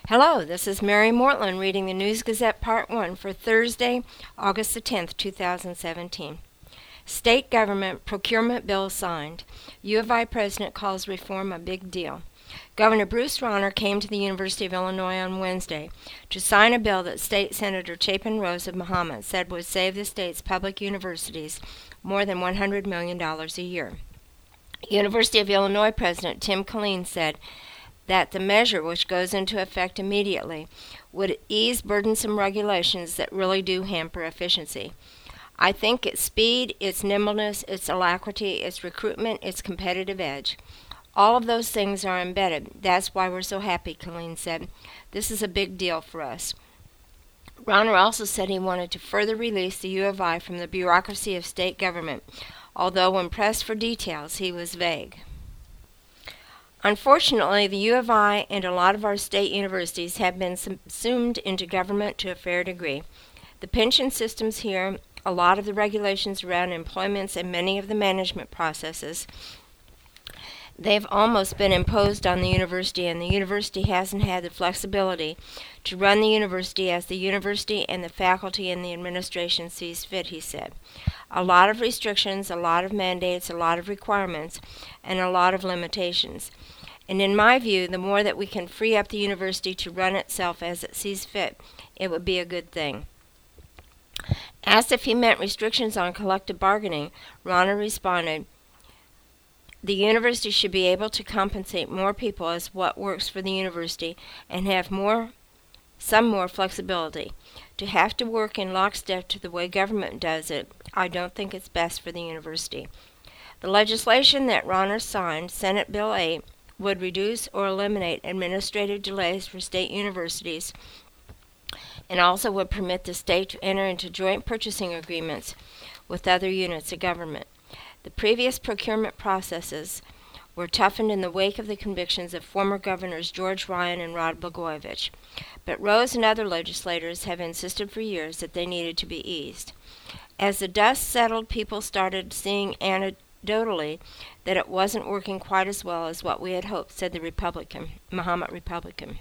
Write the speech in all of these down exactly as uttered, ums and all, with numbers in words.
Hello, this is Mary Mortland reading the News Gazette Part one for Thursday, August the tenth, two thousand seventeen. State Government Procurement Bill signed. U of I President calls reform a big deal. Governor Bruce Rauner came to the University of Illinois on Wednesday to sign a bill that State Senator Chapin Rose of Mahomet said would save the state's public universities more than one hundred million dollars a year. University of Illinois President Tim Killeen said that the measure, which goes into effect immediately, would ease burdensome regulations that really do hamper efficiency. I think its speed, its nimbleness, its alacrity, its recruitment, its competitive edge. All of those things are embedded. That's why we're so happy, Killeen said. This is a big deal for us. Rauner also said he wanted to further release the U of I from the bureaucracy of state government, although when pressed for details, he was vague. Unfortunately, the U of I and a lot of our state universities have been subsumed into government to a fair degree. The pension systems here, a lot of the regulations around employments, and many of the management processes, they've almost been imposed on the university, and the university hasn't had the flexibility to run the university as the university and the faculty and the administration sees fit, he said. A lot of restrictions, a lot of mandates, a lot of requirements, and a lot of limitations. And in my view, the more that we can free up the university to run itself as it sees fit, it would be a good thing. Asked if he meant restrictions on collective bargaining, Rauner responded, the university should be able to compensate more people as what works for the university and have more, some more flexibility. To have to work in lockstep to the way government does it, I don't think it's best for the university. The legislation that Rauner signed, Senate Bill eight, would reduce or eliminate administrative delays for state universities and also would permit the state to enter into joint purchasing agreements with other units of government. The previous procurement processes were toughened in the wake of the convictions of former governors George Ryan and Rod Blagojevich, but Rose and other legislators have insisted for years that they needed to be eased. As the dust settled, people started seeing anecdotally that it wasn't working quite as well as what we had hoped, said the Republican, Mahomet Republican.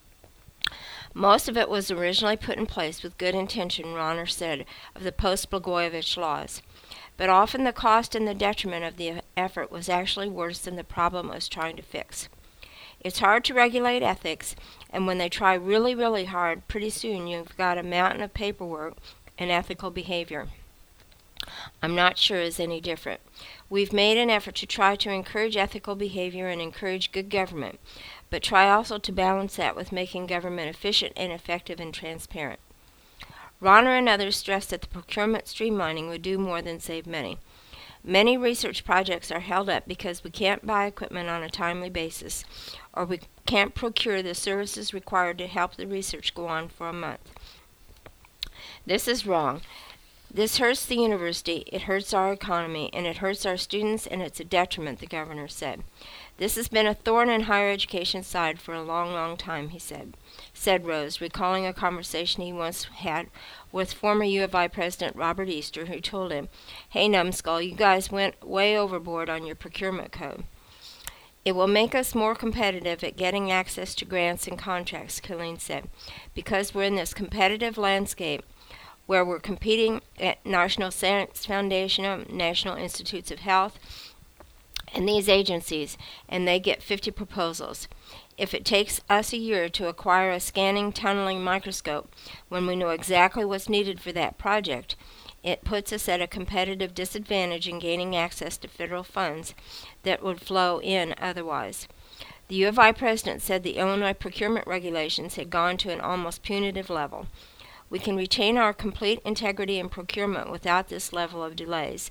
Most of it was originally put in place with good intention, Rauner said, of the post-Blagojevich laws. But often the cost and the detriment of the effort was actually worse than the problem it was trying to fix. It's hard to regulate ethics, and when they try really, really hard, pretty soon you've got a mountain of paperwork and ethical behavior. I'm not sure is any different. We've made an effort to try to encourage ethical behavior and encourage good government, but try also to balance that with making government efficient and effective and transparent. Rauner and others stressed that the procurement streamlining would do more than save money. Many research projects are held up because we can't buy equipment on a timely basis, or we can't procure the services required to help the research go on for a month. This is wrong. This hurts the university, it hurts our economy, and it hurts our students, and it's a detriment, the governor said. This has been a thorn in higher education's side for a long, long time, he said, said Rose, recalling a conversation he once had with former U of I President Robert Easter, who told him, hey, numbskull, you guys went way overboard on your procurement code. It will make us more competitive at getting access to grants and contracts, Killeen said, because we're in this competitive landscape where we're competing at National Science Foundation, National Institutes of Health, and these agencies, and they get fifty proposals. If it takes us a year to acquire a scanning tunneling microscope when we know exactly what's needed for that project, it puts us at a competitive disadvantage in gaining access to federal funds that would flow in otherwise. The U of I president said the Illinois procurement regulations had gone to an almost punitive level. We can retain our complete integrity in procurement without this level of delays.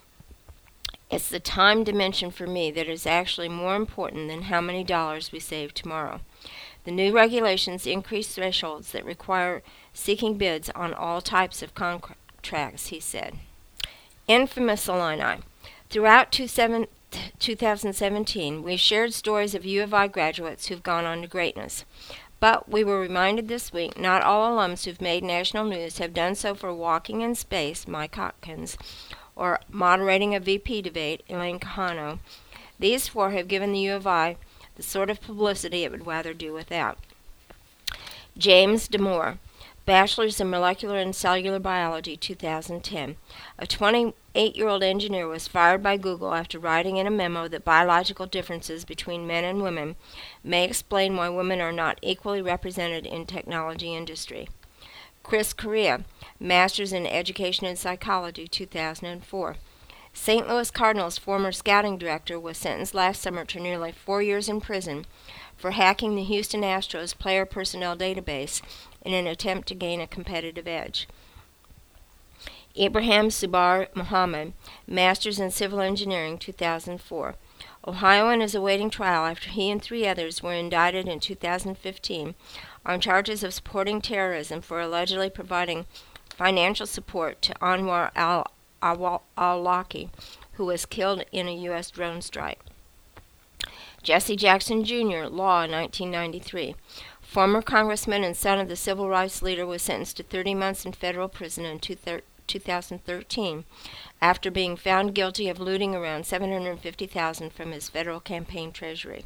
It's the time dimension for me that is actually more important than how many dollars we save tomorrow. The new regulations increase thresholds that require seeking bids on all types of contracts, he said. Infamous Illini. Throughout two thousand seventeen, we've shared stories of U of I graduates who've gone on to greatness. But we were reminded this week not all alums who've made national news have done so for walking in space, Mike Hopkins, or moderating a V P debate, Elaine Kahano. These four have given the U of I the sort of publicity it would rather do without. James Damore, Bachelor's in Molecular and Cellular Biology, two thousand ten. A twenty-eight-year-old engineer was fired by Google after writing in a memo that biological differences between men and women may explain why women are not equally represented in technology industry. Chris Correa, Master's in Education and Psychology, two thousand four. Saint Louis Cardinals' former scouting director was sentenced last summer to nearly four years in prison for hacking the Houston Astros player personnel database in an attempt to gain a competitive edge. Ibrahim Subar Muhammad, Master's in Civil Engineering, two thousand four. Ohioan is awaiting trial after he and three others were indicted in two thousand fifteen on charges of supporting terrorism for allegedly providing financial support to Anwar al-Awlaki, who was killed in a U S drone strike. Jesse Jackson, Junior, law, nineteen ninety-three. Former congressman and son of the civil rights leader was sentenced to thirty months in federal prison in two thousand thirteen after being found guilty of looting around seven hundred fifty thousand dollars from his federal campaign treasury.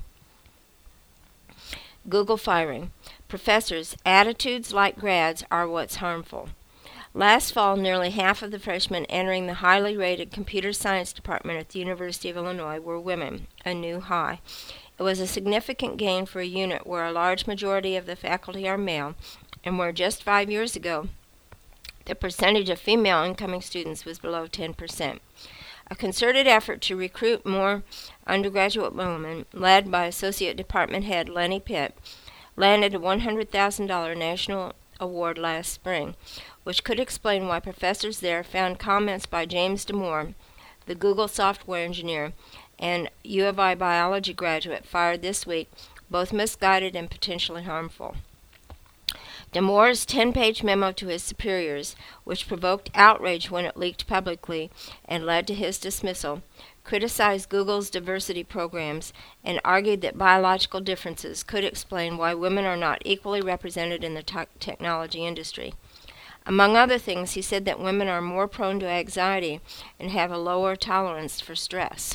Google firing. Professors, attitudes like grads are what's harmful. Last fall, nearly half of the freshmen entering the highly rated computer science department at the University of Illinois were women, a new high. It was a significant gain for a unit where a large majority of the faculty are male, and where just five years ago the percentage of female incoming students was below ten percent. A concerted effort to recruit more undergraduate women, led by Associate Department Head Lenny Pitt, landed a one hundred thousand dollars national award last spring, which could explain why professors there found comments by James Damore, the Google software engineer, and U of I biology graduate fired this week, both misguided and potentially harmful. Damore's ten-page memo to his superiors, which provoked outrage when it leaked publicly and led to his dismissal, criticized Google's diversity programs and argued that biological differences could explain why women are not equally represented in the te- technology industry. Among other things, he said that women are more prone to anxiety and have a lower tolerance for stress.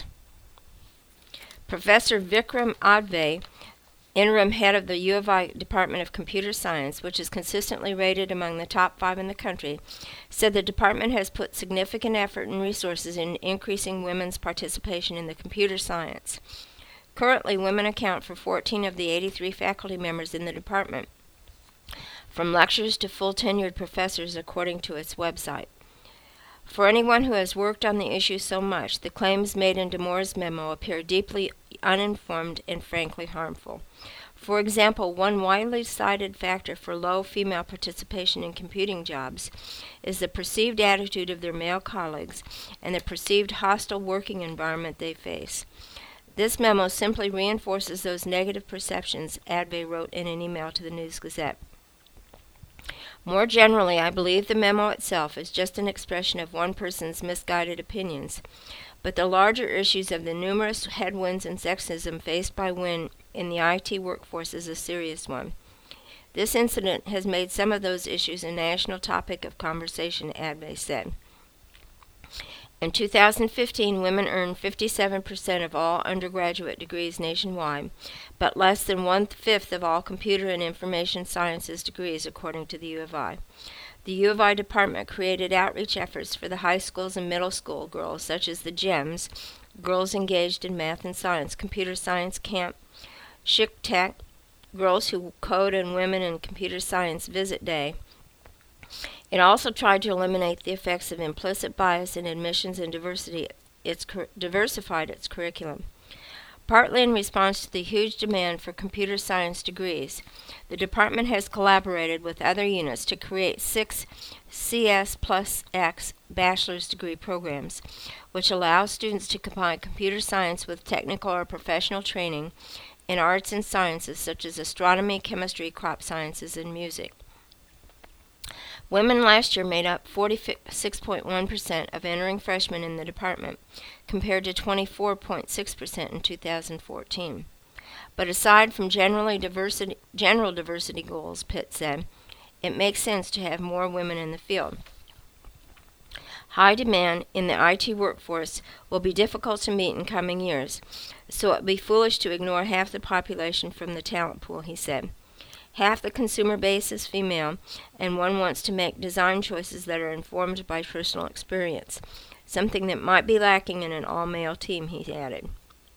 Professor Vikram Adve, interim head of the U of I Department of Computer Science, which is consistently rated among the top five in the country, said the department has put significant effort and resources in increasing women's participation in the computer science. Currently, women account for fourteen of the eighty-three faculty members in the department, from lecturers to full-tenured professors, according to its website. For anyone who has worked on the issue so much, the claims made in Damore's memo appear deeply uninformed and frankly harmful. For example, one widely cited factor for low female participation in computing jobs is the perceived attitude of their male colleagues and the perceived hostile working environment they face. This memo simply reinforces those negative perceptions, Adve wrote in an email to the News-Gazette. More generally, I believe the memo itself is just an expression of one person's misguided opinions, but the larger issues of the numerous headwinds and sexism faced by women in the I T workforce is a serious one. This incident has made some of those issues a national topic of conversation, Adve said. In two thousand fifteen, women earned fifty-seven percent of all undergraduate degrees nationwide, but less than one-fifth of all computer and information sciences degrees, according to the U of I. The U of I department created outreach efforts for the high schools and middle school girls, such as the GEMS, Girls Engaged in Math and Science, Computer Science Camp, Chic Tech, Girls Who Code and Women in Computer Science Visit Day. It also tried to eliminate the effects of implicit bias in admissions and diversity. It's cur- diversified its curriculum. Partly in response to the huge demand for computer science degrees, the department has collaborated with other units to create six C S plus X bachelor's degree programs, which allow students to combine computer science with technical or professional training in arts and sciences such as astronomy, chemistry, crop sciences, and music. Women last year made up forty-six point one percent of entering freshmen in the department, compared to twenty-four point six percent in two thousand fourteen. But aside from generally diversity, general diversity goals, Pitt said, it makes sense to have more women in the field. High demand in the I T workforce will be difficult to meet in coming years, so it would be foolish to ignore half the population from the talent pool, he said. Half the consumer base is female, and one wants to make design choices that are informed by personal experience, something that might be lacking in an all-male team, he added.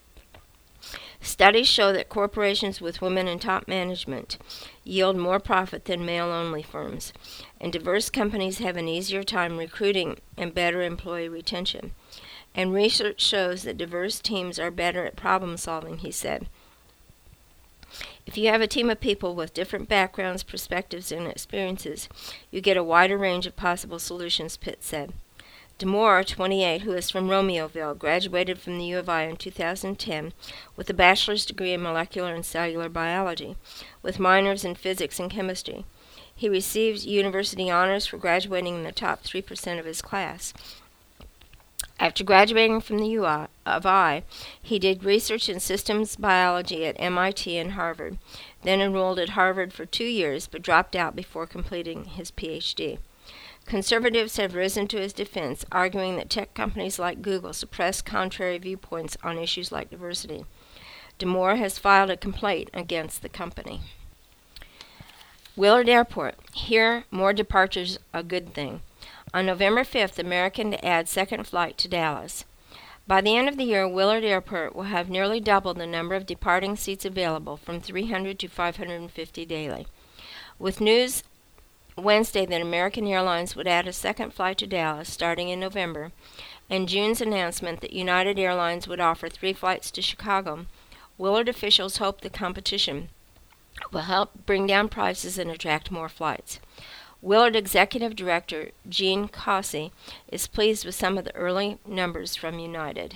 Studies show that corporations with women in top management yield more profit than male-only firms, and diverse companies have an easier time recruiting and better employee retention. And research shows that diverse teams are better at problem solving, he said. If you have a team of people with different backgrounds, perspectives, and experiences, you get a wider range of possible solutions, Pitt said. Demore, twenty-eight, who is from Romeoville, graduated from the U of I in two thousand ten with a bachelor's degree in molecular and cellular biology, with minors in physics and chemistry. He received university honors for graduating in the top three percent of his class. After graduating from the U of I, he did research in systems biology at M I T and Harvard, then enrolled at Harvard for two years but dropped out before completing his P H D. Conservatives have risen to his defense, arguing that tech companies like Google suppress contrary viewpoints on issues like diversity. Demore has filed a complaint against the company. Willard Airport. Here, more departures a good thing. On November fifth, American to add second flight to Dallas. By the end of the year, Willard Airport will have nearly doubled the number of departing seats available, from three hundred to five hundred fifty daily. With news Wednesday that American Airlines would add a second flight to Dallas starting in November, and June's announcement that United Airlines would offer three flights to Chicago, Willard officials hope the competition will help bring down prices and attract more flights. Willard Executive Director Gene Cossey is pleased with some of the early numbers from United.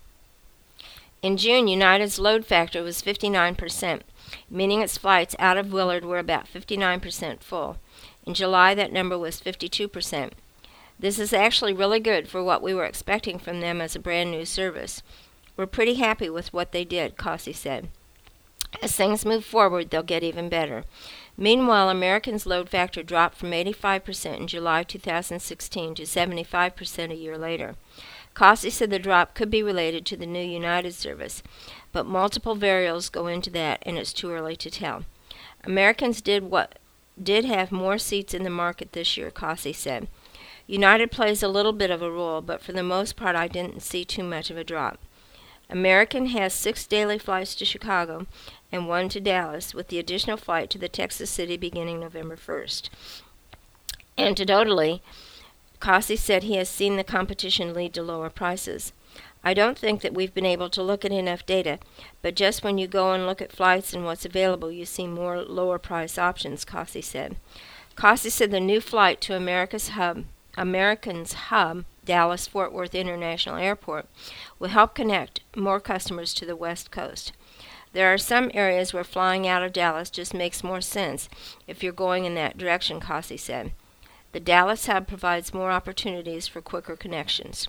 In June, United's load factor was fifty-nine percent, meaning its flights out of Willard were about fifty-nine percent full. In July, that number was fifty-two percent. This is actually really good for what we were expecting from them as a brand new service. We're pretty happy with what they did, Cossey said. As things move forward, they'll get even better. Meanwhile, American's load factor dropped from eighty-five percent in July two thousand sixteen to seventy-five percent a year later. Cossey said the drop could be related to the new United service, but multiple variables go into that, and it's too early to tell. Americans did what did have more seats in the market this year, Cossey said. United plays a little bit of a role, but for the most part I didn't see too much of a drop. American has six daily flights to Chicago and one to Dallas, with the additional flight to the Texas city beginning November first. Anecdotally, Cossey said he has seen the competition lead to lower prices. I don't think that we've been able to look at enough data, but just when you go and look at flights and what's available, you see more lower price options, Cossey said. Cossey said the new flight to America's hub, American's hub, Dallas-Fort Worth International Airport, will help connect more customers to the West Coast. There are some areas where flying out of Dallas just makes more sense if you're going in that direction, Cossey said. The Dallas hub provides more opportunities for quicker connections.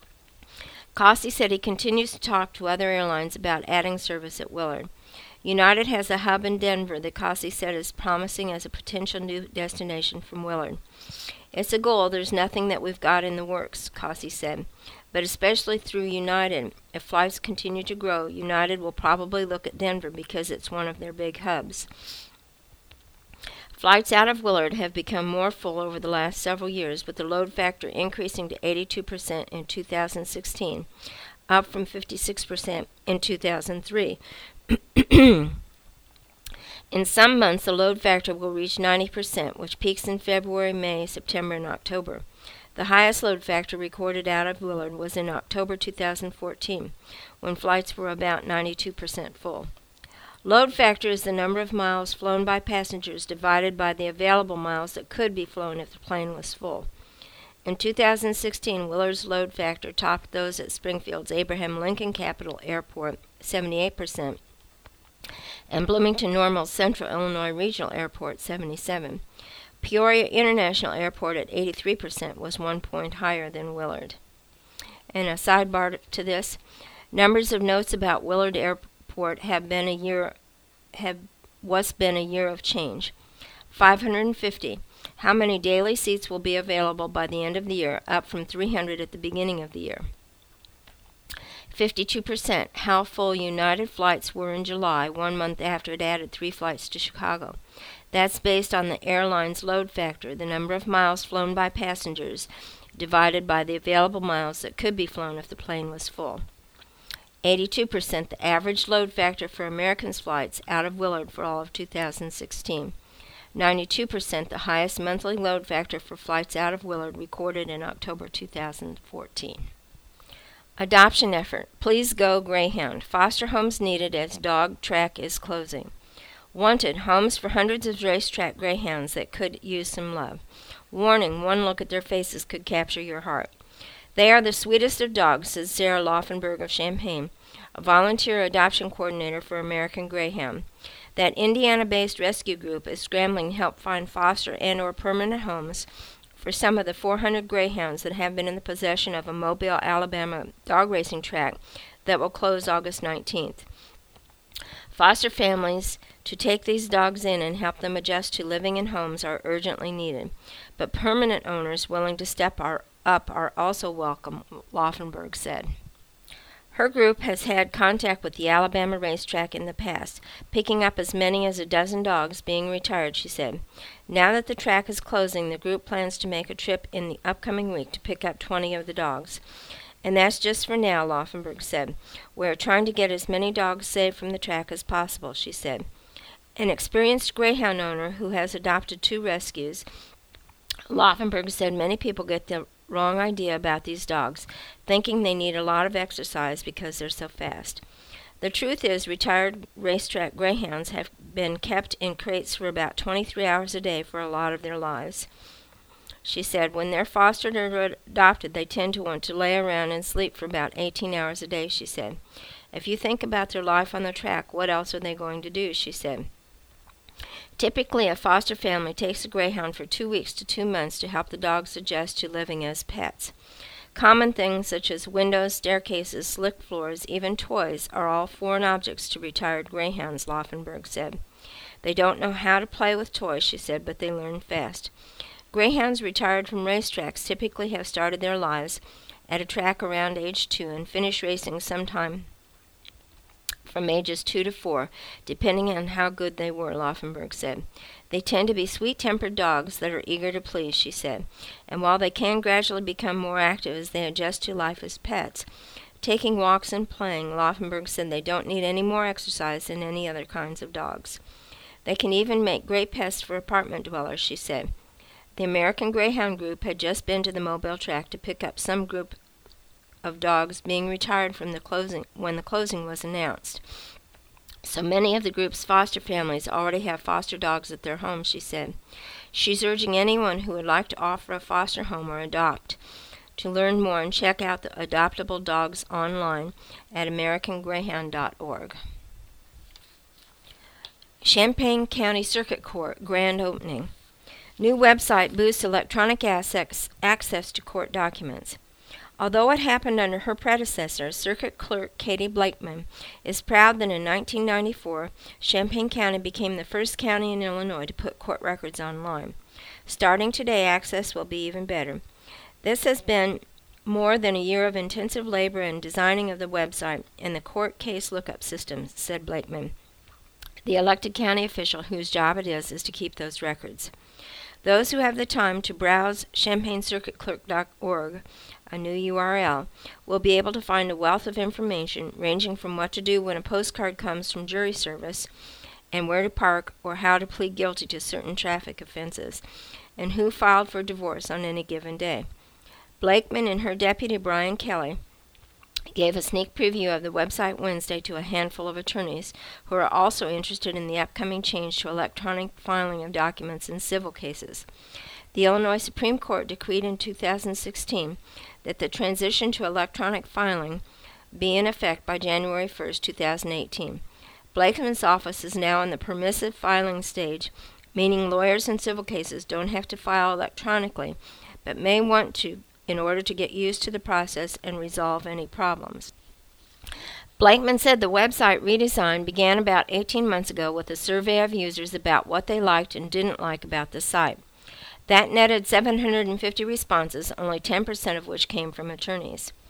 Cossey said he continues to talk to other airlines about adding service at Willard. United has a hub in Denver that Cossey said is promising as a potential new destination from Willard. It's a goal. There's nothing that we've got in the works, Cossey said. But especially through United, if flights continue to grow, United will probably look at Denver because it's one of their big hubs. Flights out of Willard have become more full over the last several years, with the load factor increasing to eighty-two percent in two thousand sixteen, up from fifty-six percent in two thousand three. In some months, the load factor will reach ninety percent, which peaks in February, May, September, and October. The highest load factor recorded out of Willard was in October two thousand fourteen, when flights were about ninety-two percent full. Load factor is the number of miles flown by passengers divided by the available miles that could be flown if the plane was full. In two thousand sixteen, Willard's load factor topped those at Springfield's Abraham Lincoln Capital Airport, seventy-eight percent, and Bloomington Normal Central Illinois Regional Airport, seventy-seven percent. Peoria International Airport at eighty-three percent was one point higher than Willard. And a sidebar to this, numbers of notes about Willard Airport have been a year have was been a year of change. five hundred fifty. How many daily seats will be available by the end of the year, up from three hundred at the beginning of the year. fifty-two percent how full United flights were in July, one month after it added three flights to Chicago. That's based on the airline's load factor, the number of miles flown by passengers, divided by the available miles that could be flown if the plane was full. eighty-two percent the average load factor for American's flights out of Willard for all of two thousand sixteen. ninety-two percent the highest monthly load factor for flights out of Willard recorded in October two thousand fourteen. Adoption effort. Please go Greyhound. Foster homes needed as dog track is closing. Wanted, homes for hundreds of racetrack greyhounds that could use some love. Warning, one look at their faces could capture your heart. They are the sweetest of dogs, says Sarah Laufenberg of Champaign, a volunteer adoption coordinator for American Greyhound. That Indiana-based rescue group is scrambling to help find foster and or permanent homes for some of the four hundred greyhounds that have been in the possession of a Mobile, Alabama dog racing track that will close August nineteenth. Foster families to take these dogs in and help them adjust to living in homes are urgently needed, but permanent owners willing to step are, up are also welcome, Laufenberg said. Her group has had contact with the Alabama racetrack in the past, picking up as many as a dozen dogs being retired, she said. Now that the track is closing, the group plans to make a trip in the upcoming week to pick up twenty of the dogs. And that's just for now, Laufenberg said. We're trying to get as many dogs saved from the track as possible, she said. An experienced greyhound owner who has adopted two rescues, Laufenberg said many people get the wrong idea about these dogs, thinking they need a lot of exercise because they're so fast. The truth is, retired racetrack greyhounds have been kept in crates for about twenty-three hours a day for a lot of their lives. She said, when they're fostered or adopted, they tend to want to lay around and sleep for about eighteen hours a day, she said. If you think about their life on the track, what else are they going to do, she said. Typically, a foster family takes a greyhound for two weeks to two months to help the dogs adjust to living as pets. Common things such as windows, staircases, slick floors, even toys are all foreign objects to retired greyhounds, Laufenberg said. They don't know how to play with toys, she said, but they learn fast. Greyhounds retired from racetracks typically have started their lives at a track around age two and finish racing sometime from ages two to four, depending on how good they were, Laufenberg said. They tend to be sweet-tempered dogs that are eager to please, she said, and while they can gradually become more active as they adjust to life as pets, taking walks and playing, Laufenberg said they don't need any more exercise than any other kinds of dogs. They can even make great pests for apartment dwellers, she said. The American Greyhound Group had just been to the Mobile track to pick up some group of dogs being retired from the closing when the closing was announced. So many of the group's foster families already have foster dogs at their homes, she said. She's urging anyone who would like to offer a foster home or adopt to learn more and check out the adoptable dogs online at american greyhound dot org. Champaign County Circuit Court grand opening. New website boosts electronic access, access to court documents. Although it happened under her predecessor, Circuit Clerk Katie Blakeman is proud that in nineteen ninety-four, Champaign County became the first county in Illinois to put court records online. Starting today, access will be even better. This has been more than a year of intensive labor in designing of the website and the court case lookup system, said Blakeman, the elected county official whose job it is is to keep those records. Those who have the time to browse champaign circuit clerk dot org, a new U R L, will be able to find a wealth of information ranging from what to do when a postcard comes from jury service and where to park or how to plead guilty to certain traffic offenses and who filed for divorce on any given day. Blakeman and her deputy Brian Kelly gave a sneak preview of the website Wednesday to a handful of attorneys who are also interested in the upcoming change to electronic filing of documents in civil cases. The Illinois Supreme Court decreed in two thousand sixteen that the transition to electronic filing be in effect by January first, two thousand eighteen. Blakeman's office is now in the permissive filing stage, meaning lawyers in civil cases don't have to file electronically, but may want to in order to get used to the process and resolve any problems. Blakeman said the website redesign began about eighteen months ago with a survey of users about what they liked and didn't like about the site. That netted seven hundred fifty responses, only ten percent of which came from attorneys.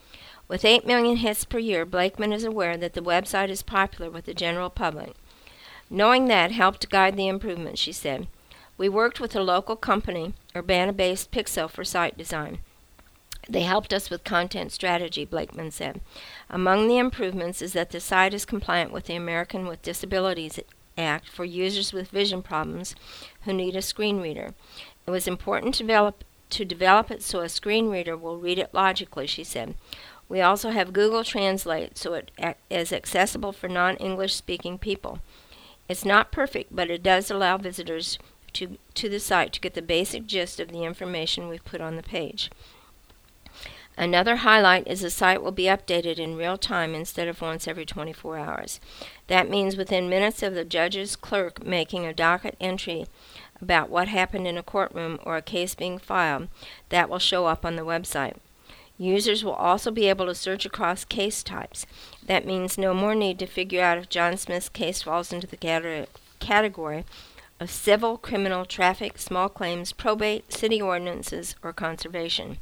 With eight million hits per year, Blakeman is aware that the website is popular with the general public. Knowing that helped guide the improvements, she said. We worked with a local company, Urbana-based Pixel, for site design. They helped us with content strategy, Blakeman said. Among the improvements is that the site is compliant with the American with Disabilities Act for users with vision problems who need a screen reader. It was important to develop, to develop it so a screen reader will read it logically, she said. We also have Google Translate so it is accessible for non-English speaking people. It's not perfect, but it does allow visitors to, to the site to get the basic gist of the information we've put on the page. Another highlight is the site will be updated in real time instead of once every twenty-four hours. That means within minutes of the judge's clerk making a docket entry about what happened in a courtroom or a case being filed, that will show up on the website. Users will also be able to search across case types. That means no more need to figure out if John Smith's case falls into the category of civil, criminal, traffic, small claims, probate, city ordinances, or conservation.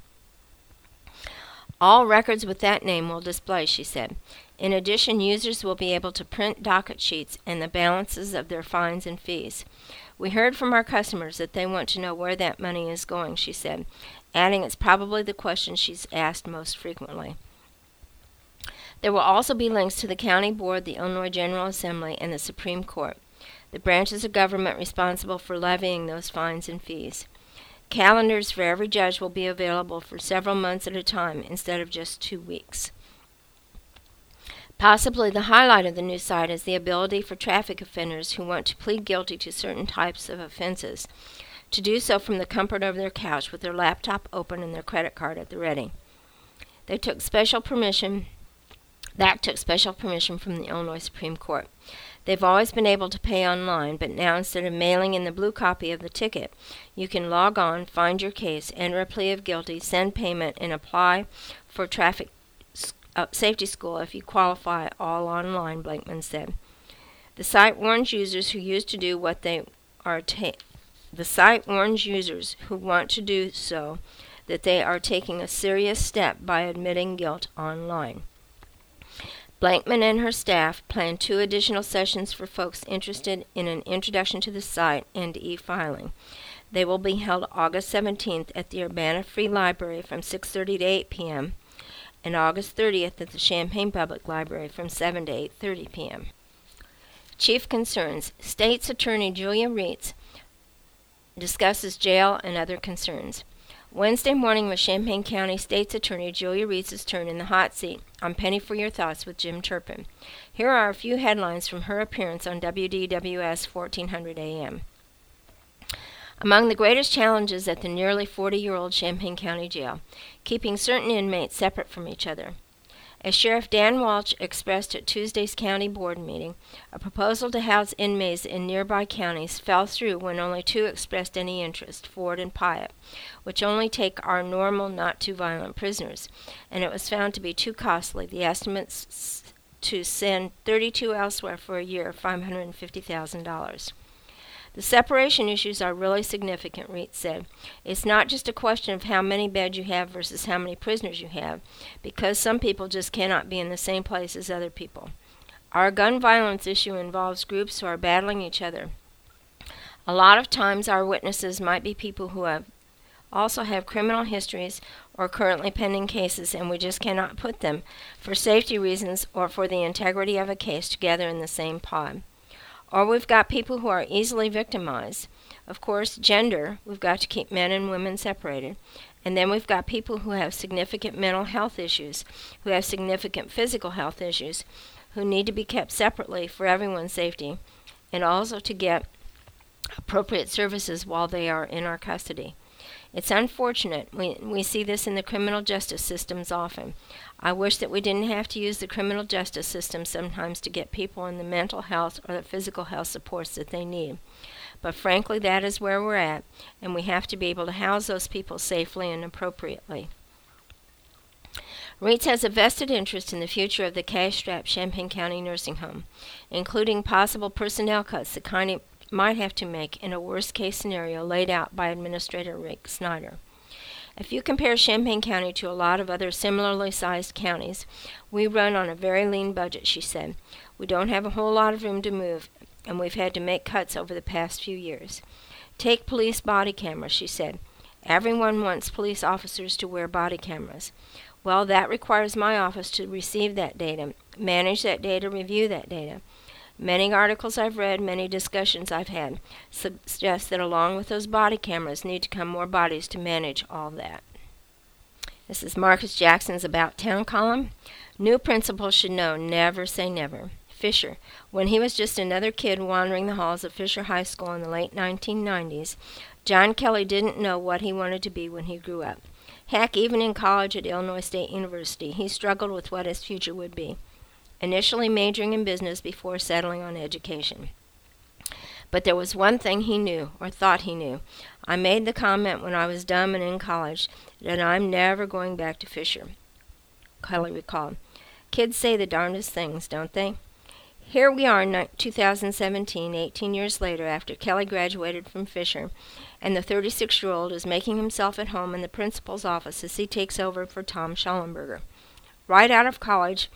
All records with that name will display, she said. In addition, users will be able to print docket sheets and the balances of their fines and fees. We heard from our customers that they want to know where that money is going, she said, adding it's probably the question she's asked most frequently. There will also be links to the County Board, the Illinois General Assembly, and the Supreme Court, the branches of government responsible for levying those fines and fees. Calendars for every judge will be available for several months at a time instead of just two weeks. Possibly the highlight of the new site is the ability for traffic offenders who want to plead guilty to certain types of offenses to do so from the comfort of their couch with their laptop open and their credit card at the ready. They took special permission, that took special permission from the Illinois Supreme Court. They've always been able to pay online, but now instead of mailing in the blue copy of the ticket, you can log on, find your case, enter a plea of guilty, send payment, and apply for traffic uh, safety school if you qualify, all online, Blakeman said. The site warns users who used to do what they are ta- the site warns users who want to do so that they are taking a serious step by admitting guilt online. Blakeman and her staff plan two additional sessions for folks interested in an introduction to the site and e-filing. They will be held August seventeenth at the Urbana Free Library from six thirty to eight p.m. and August thirtieth at the Champaign Public Library from seven to eight thirty p.m. Chief concerns. State's Attorney Julia Reitz discusses jail and other concerns. Wednesday morning was Champaign County State's Attorney Julia Reitz's turn in the hot seat on Penny for Your Thoughts with Jim Turpin. Here are a few headlines from her appearance on W D W S fourteen hundred A M. Among the greatest challenges at the nearly forty-year-old Champaign County Jail, keeping certain inmates separate from each other. As Sheriff Dan Walsh expressed at Tuesday's county board meeting, a proposal to house inmates in nearby counties fell through when only two expressed any interest, Ford and Pyatt, which only take our normal, not-too-violent prisoners, and it was found to be too costly. The estimates to send thirty-two elsewhere for a year, five hundred fifty thousand dollars. The separation issues are really significant, Reitz said. It's not just a question of how many beds you have versus how many prisoners you have, because some people just cannot be in the same place as other people. Our gun violence issue involves groups who are battling each other. A lot of times our witnesses might be people who have also have criminal histories or currently pending cases, and we just cannot put them, for safety reasons or for the integrity of a case, together in the same pod. Or we've got people who are easily victimized. Of course, gender, we've got to keep men and women separated. And then we've got people who have significant mental health issues, who have significant physical health issues, who need to be kept separately for everyone's safety, and also to get appropriate services while they are in our custody. It's unfortunate. We, we see this in the criminal justice systems often. I wish that we didn't have to use the criminal justice system sometimes to get people in the mental health or the physical health supports that they need. But frankly, that is where we're at, and we have to be able to house those people safely and appropriately. Reitz has a vested interest in the future of the cash-strapped Champaign County Nursing Home, including possible personnel cuts the county might have to make in a worst-case scenario laid out by Administrator Rick Snyder. If you compare Champaign County to a lot of other similarly sized counties, we run on a very lean budget, she said. We don't have a whole lot of room to move, and we've had to make cuts over the past few years. Take police body cameras, she said. Everyone wants police officers to wear body cameras. Well, that requires my office to receive that data, manage that data, review that data. Many articles I've read, many discussions I've had, suggest that along with those body cameras need to come more bodies to manage all that. This is Marcus Jackson's About Town column. New principals should know, never say never. Fisher. When he was just another kid wandering the halls of Fisher High School in the late nineteen nineties, John Kelly didn't know what he wanted to be when he grew up. Heck, even in college at Illinois State University, he struggled with what his future would be, initially majoring in business before settling on education. But there was one thing he knew, or thought he knew. I made the comment when I was dumb and in college that I'm never going back to Fisher, Kelly recalled. Kids say the darndest things, don't they? Here we are in two thousand seventeen, eighteen years later, after Kelly graduated from Fisher, and the thirty-six-year-old is making himself at home in the principal's office as he takes over for Tom Schallenberger. Right out of college,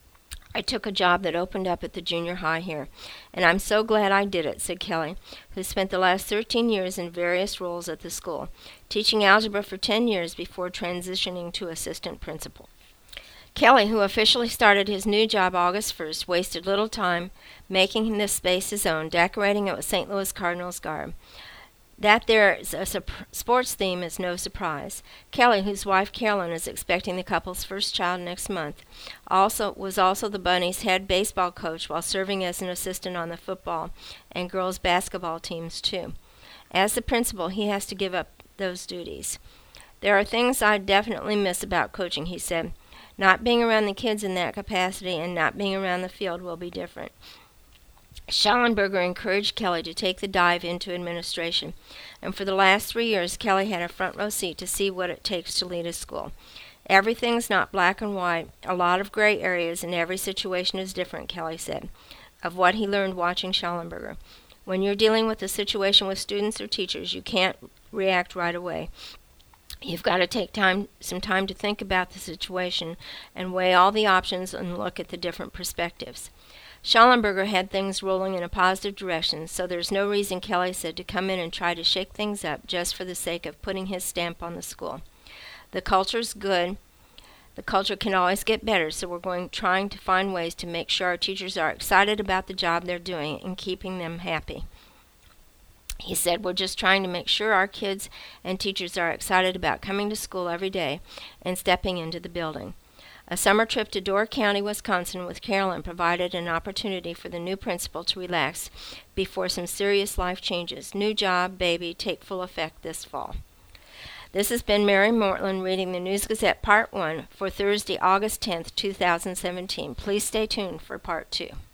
I took a job that opened up at the junior high here, and I'm so glad I did it, said Kelly, who spent the last thirteen years in various roles at the school, teaching algebra for ten years before transitioning to assistant principal. Kelly, who officially started his new job August first, wasted little time making this space his own, decorating it with Saint Louis Cardinals garb. That there is a sup- sports theme is no surprise. Kelly, whose wife Carolyn is expecting the couple's first child next month, also was also the Bunnies' head baseball coach while serving as an assistant on the football and girls' basketball teams, too. As the principal, he has to give up those duties. There are things I definitely miss about coaching, he said. Not being around the kids in that capacity and not being around the field will be different. Schallenberger encouraged Kelly to take the dive into administration, and for the last three years Kelly had a front row seat to see what it takes to lead a school. Everything's not black and white, a lot of gray areas, and every situation is different, Kelly said, of what he learned watching Schallenberger. When you're dealing with a situation with students or teachers, you can't react right away. You've got to take time, some time to think about the situation and weigh all the options and look at the different perspectives. Schallenberger had things rolling in a positive direction, so there's no reason, Kelly said, to come in and try to shake things up just for the sake of putting his stamp on the school. The culture's good. The culture can always get better, so we're going trying to find ways to make sure our teachers are excited about the job they're doing and keeping them happy. He said, we're just trying to make sure our kids and teachers are excited about coming to school every day and stepping into the building. A summer trip to Door County, Wisconsin with Carolyn provided an opportunity for the new principal to relax before some serious life changes. New job, baby, take full effect this fall. This has been Mary Mortland reading the News Gazette Part one for Thursday, August tenth, two thousand seventeen. Please stay tuned for Part two.